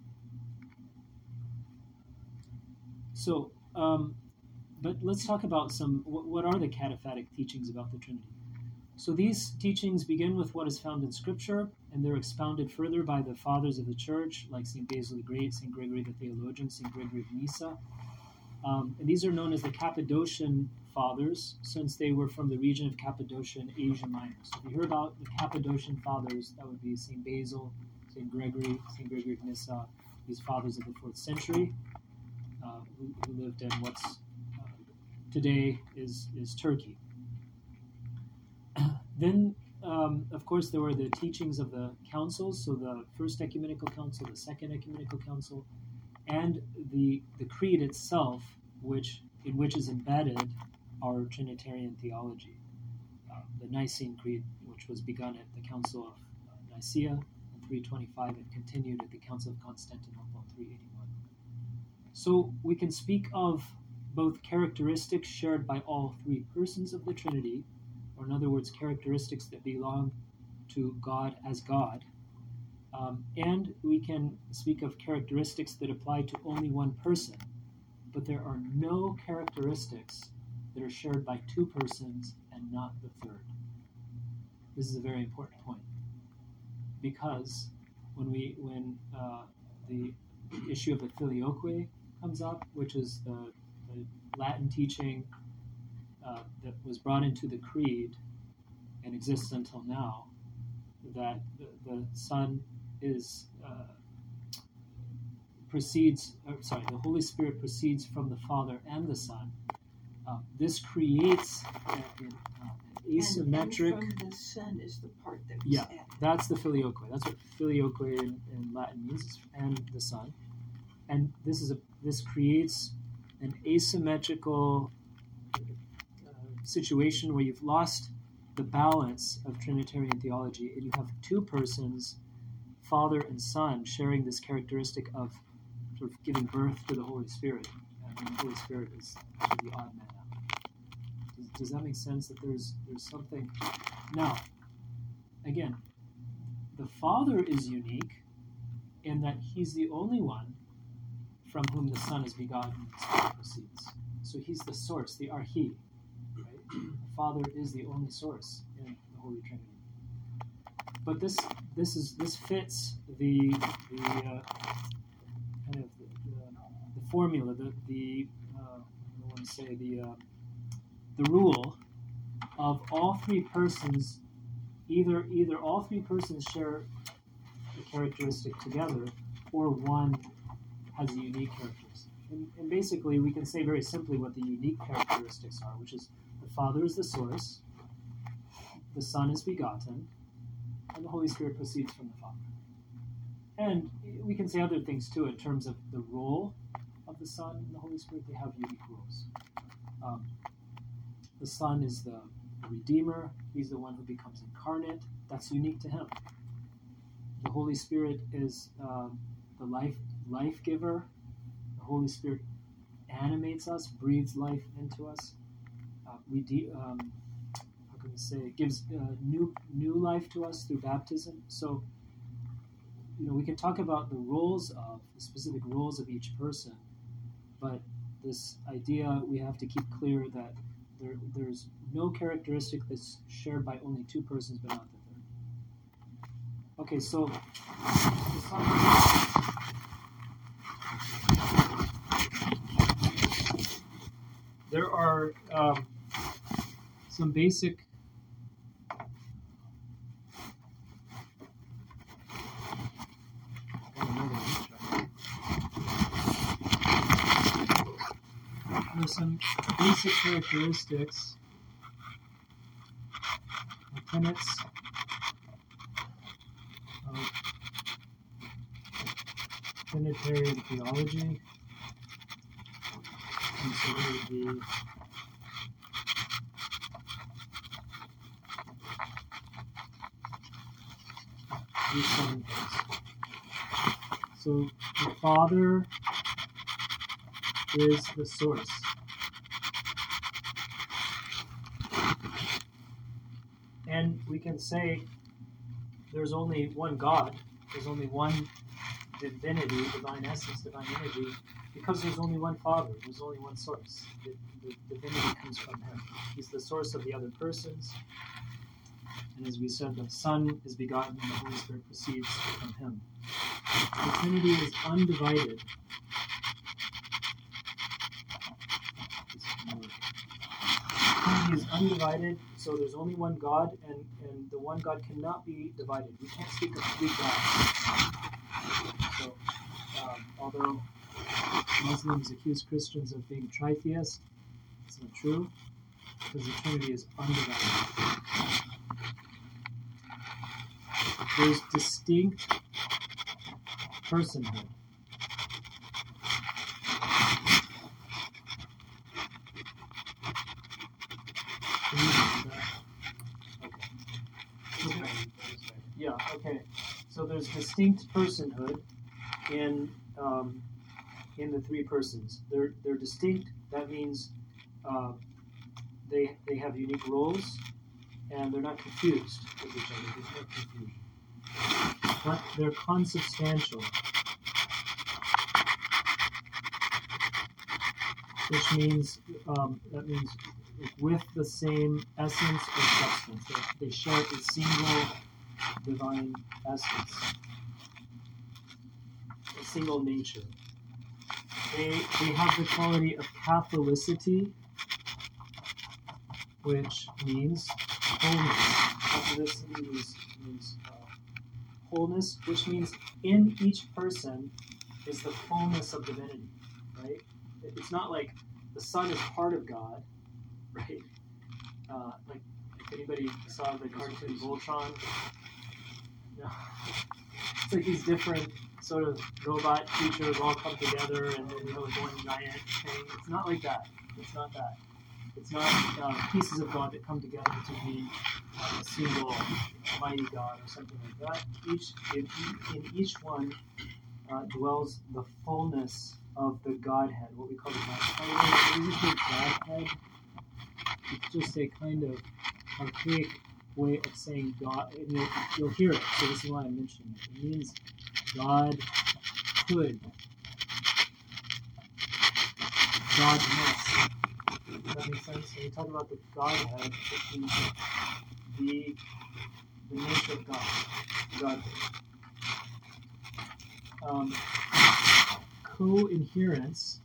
So, but let's talk about what are the cataphatic teachings about the Trinity? So these teachings begin with what is found in Scripture, and they're expounded further by the fathers of the Church, like St. Basil the Great, St. Gregory the Theologian, St. Gregory of Nyssa. And these are known as the Cappadocian Fathers, since they were from the region of Cappadocia in Asia Minor. So if you hear about the Cappadocian Fathers, that would be St. Basil, St. Gregory of Nyssa, these fathers of the 4th century, who lived in what's today is Turkey. Then, of course, there were the teachings of the councils, so the First Ecumenical Council, the Second Ecumenical Council, and the Creed itself, in which is embedded our Trinitarian theology. The Nicene Creed, which was begun at the Council of Nicaea in 325 and continued at the Council of Constantinople in 381. So we can speak of both characteristics shared by all three persons of the Trinity, or in other words, characteristics that belong to God as God. And we can speak of characteristics that apply to only one person, but there are no characteristics that are shared by two persons and not the third. This is a very important point, because when the issue of the filioque comes up, which is the Latin teaching that was brought into the Creed and exists until now, that the Son the Holy Spirit proceeds from the Father and the Son. This creates an asymmetric. And from the Son is the part that was added. That's the filioque. That's what filioque in Latin means, and the Son. And this creates an asymmetrical situation where you've lost the balance of Trinitarian theology, and you have two persons, Father and Son, sharing this characteristic of sort of giving birth to the Holy Spirit, and the Holy Spirit is the odd man out. Does that make sense? That there's something. Now, again, the Father is unique in that he's the only one from whom the Son is begotten and the Spirit proceeds. So he's the source, the arche. Right? The Father is the only source in the Holy Trinity. But this fits the kind of the formula, the rule of all three persons. Either all three persons share a characteristic together, or one has a unique characteristic. And basically, we can say very simply what the unique characteristics are, which is the Father is the source, the Son is begotten, and the Holy Spirit proceeds from the Father. And we can say other things too in terms of the role of the Son and the Holy Spirit. They have unique roles. The Son is the Redeemer. He's the one who becomes incarnate. That's unique to him. The Holy Spirit is the life giver. The Holy Spirit animates us, breathes life into us. Gives new life to us through baptism. So, we can talk about the specific roles of each person, but this idea we have to keep clear that There's no characteristic that's shared by only two persons, but not the third. Okay, so there are some basic there's some basic characteristics or tenets of Trinitarian theology. Consider the these seven things. So the Father is the source. And we can say there's only one God, there's only one divinity, divine essence, divine energy, because there's only one Father, there's only one source. The divinity comes from Him. He's the source of the other persons. And as we said, the Son is begotten and the Holy Spirit proceeds from Him. The Trinity is undivided. The Trinity is undivided, so there's only one God, and the one God cannot be divided. We can't speak of three gods. So, although Muslims accuse Christians of being tritheists, it's not true, because the Trinity is undivided. There's distinct personhood. Yeah, okay. So there's distinct personhood in the three persons. They're distinct. That means they have unique roles, and they're not confused with each other. There's no confusion. But they're consubstantial, which means that means with the same essence or substance. They share a single divine essence, a single nature. They have the quality of Catholicity, which means wholeness. Catholicity means wholeness, which means in each person is the fullness of divinity, right? It's not like the Son is part of God, right? Like if anybody saw the cartoon Voltron, no. It's like these different sort of robot creatures all come together and then one giant thing. It's not like that. It's not that. It's not pieces of God that come together to be a single mighty God or something like that. In each one dwells the fullness of the Godhead, what we call the Godhead. When we say Godhead, it's just a kind of archaic way of saying God. And you'll hear it, so this is why I'm mentioning it. It means God could. Godness. Does that make sense? When we talk about the Godhead, it means the nature of God. Godhead. Co-inherence.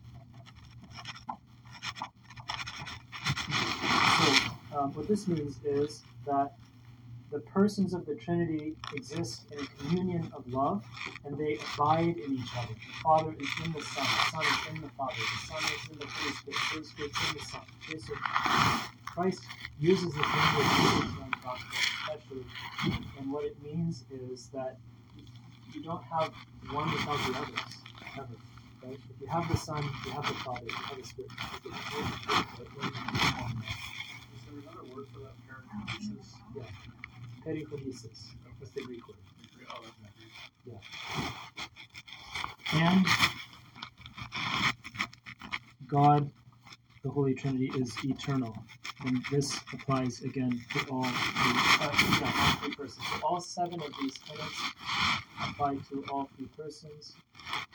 So, what this means is that the persons of the Trinity exist in a communion of love, and they abide in each other. The Father is in the Son is in the Father, the Son is in the Holy Spirit is in the Son. Okay, so Christ uses this language in the Gospel, especially, and what it means is that you don't have one without the others, ever. Right? If you have the Son, you have the Father, you have the Spirit. Is there another word for that? Perichoresis? Yeah. Perichoresis. That's the Greek word. Oh, that's not Greek. Yeah. And God, the Holy Trinity, is eternal. And this applies again to all three persons. So all seven of these tenets apply to all three persons.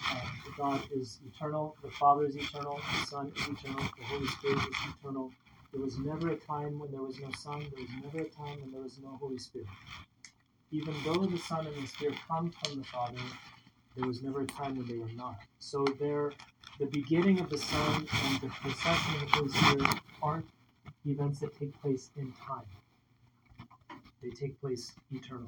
God is eternal, the Father is eternal, the Son is eternal, the Holy Spirit is eternal. There was never a time when there was no Son. There was never a time when there was no Holy Spirit. Even though the Son and the Spirit come from the Father, there was never a time when they were not. So the beginning of the Son and the procession of the Holy Spirit aren't events that take place in time. They take place eternally.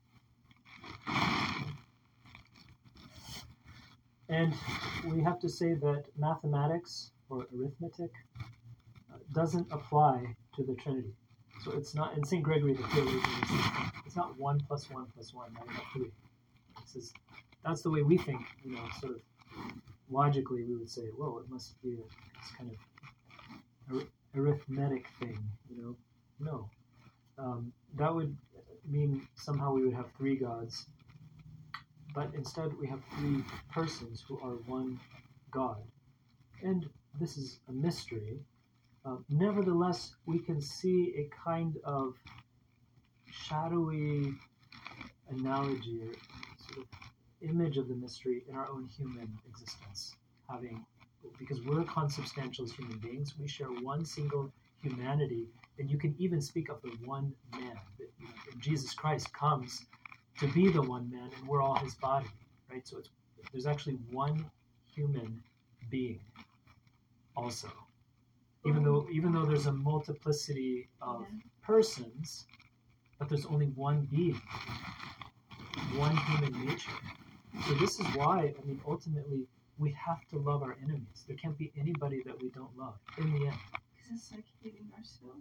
And we have to say that mathematics or arithmetic doesn't apply to the Trinity. So it's not, in St. Gregory the Theologian, it's not 1 plus 1 plus 1, now we have 3. It says, that's the way we think, sort of logically we would say, well, it must be this kind of arithmetic thing, No. That would mean somehow we would have 3 gods, but instead we have 3 persons who are one God. And this is a mystery. Nevertheless, we can see a kind of shadowy analogy or sort of image of the mystery in our own human existence. Because we're consubstantial as human beings, we share one single humanity, and you can even speak of the one man. And Jesus Christ comes to be the one man, and we're all his body, right? So there's actually one human being also. Even though there's a multiplicity of persons, but there's only one being, one human nature. So this is why, ultimately, we have to love our enemies. There can't be anybody that we don't love in the end. Because it's like hating ourselves.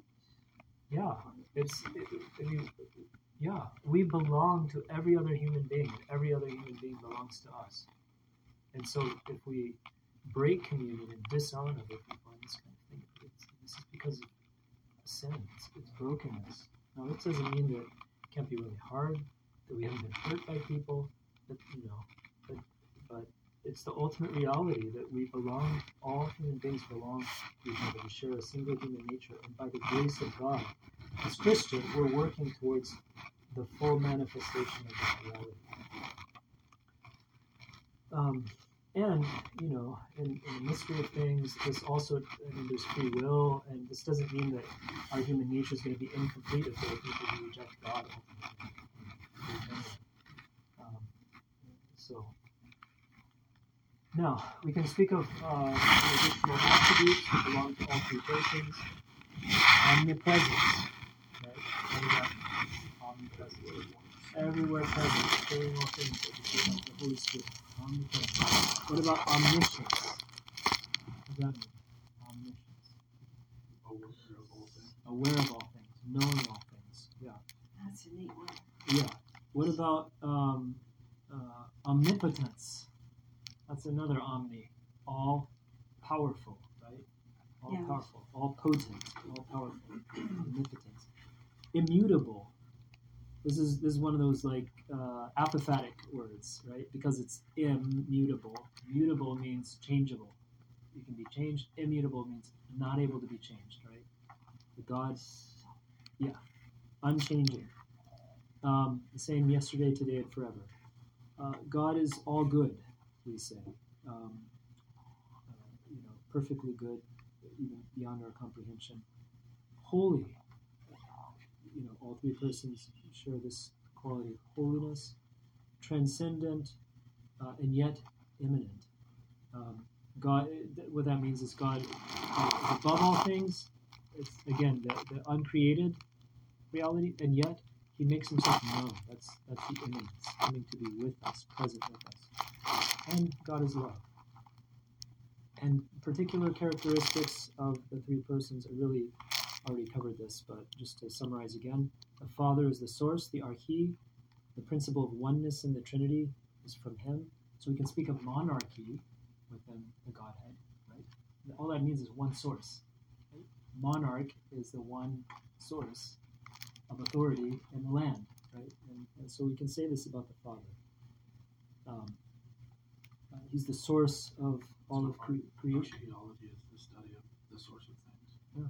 Yeah, we belong to every other human being, and every other human being belongs to us. And so if we break communion and disown other people and this kind of thing, this is because of sin. It's brokenness. Now, that doesn't mean that it can't be really hard, that we haven't been hurt by people, but it's the ultimate reality that we belong, all human beings belong to each other. We share a single human nature, and by the grace of God, as Christians, we're working towards the full manifestation of this reality. In the mystery of things, this also, there's free will, and this doesn't mean that our human nature is going to be incomplete if there are people who reject God. Now, we can speak of additional attributes that belong to all 3 persons. Omnipresence, right? Omnipresence. Everywhere present, filling all things, that we see about the Holy Spirit. Omnipresence. What about omniscience? What does that mean? Omniscience. Aware of all things. Knowing all things. Yeah. That's a neat one. Yeah. What about omnipotence? That's another omni. All powerful, right? All powerful. All potent. All powerful. Omnipotence. Immutable. This is one of those apophatic words, right? Because it's immutable. Mutable means changeable. You can be changed. Immutable means not able to be changed, right? The God, unchanging. The same yesterday, today, and forever. God is all good, we say. Perfectly good, even beyond our comprehension. Holy. All 3 persons share this quality of holiness, transcendent, and yet immanent. God, what that means is God is above all things. It's, again, the uncreated reality, and yet he makes himself known. That's the immanence, coming to be with us, present with us. And God is love. And particular characteristics of the 3 persons, I really already covered this, but just to summarize again, the Father is the source, the arche, the principle of oneness in the Trinity is from him. So we can speak of monarchy within the Godhead, right? All that means is one source. Right? Monarch is the one source of authority in the land, right? And so we can say this about the Father. He's the source of all of creation. Archaeology is the study of the source of things.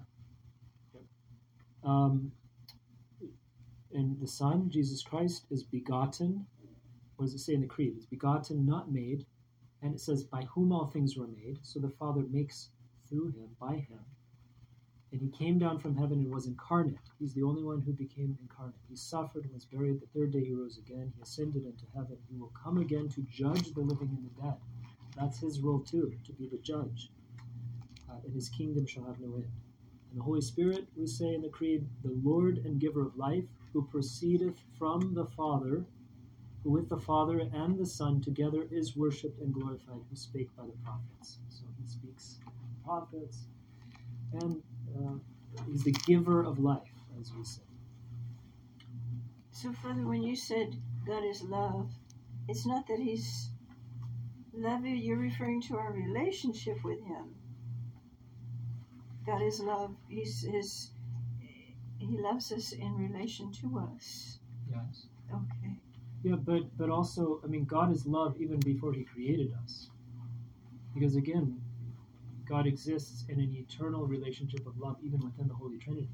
And the Son, Jesus Christ, is begotten. What does it say in the Creed? It's begotten, not made. And it says, by whom all things were made. So the Father makes through him, by him. And he came down from heaven and was incarnate. He's the only one who became incarnate. He suffered and was buried. The third day he rose again. He ascended into heaven. He will come again to judge the living and the dead. That's his role too, to be the judge. And his kingdom shall have no end. And the Holy Spirit, we say in the Creed, the Lord and giver of life, who proceedeth from the Father, who with the Father and the Son together is worshipped and glorified, who spake by the prophets. So he speaks by the prophets, and he's the giver of life, as we say. So, Father, when you said God is love, it's not that he's love you, you're referring to our relationship with him. God is love. He loves us in relation to us. Yes. Okay. Yeah, but also, I mean, God is love even before he created us. Because again, God exists in an eternal relationship of love even within the Holy Trinity.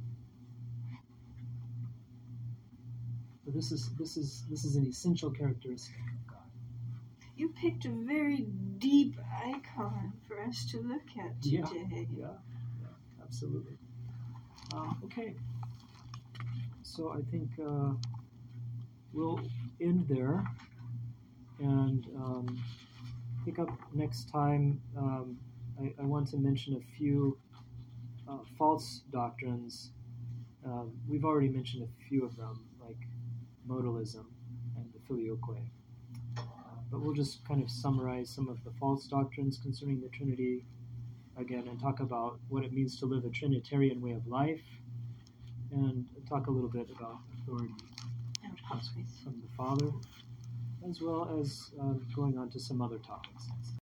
So this is an essential characteristic of God. You picked a very deep icon for us to look at today. Yeah, absolutely. Okay. So I think we'll end there and pick up next time. I want to mention a few false doctrines. We've already mentioned a few of them, like modalism and the filioque. But we'll just kind of summarize some of the false doctrines concerning the Trinity again and talk about what it means to live a Trinitarian way of life and talk a little bit about authority from the Father, as well as going on to some other topics.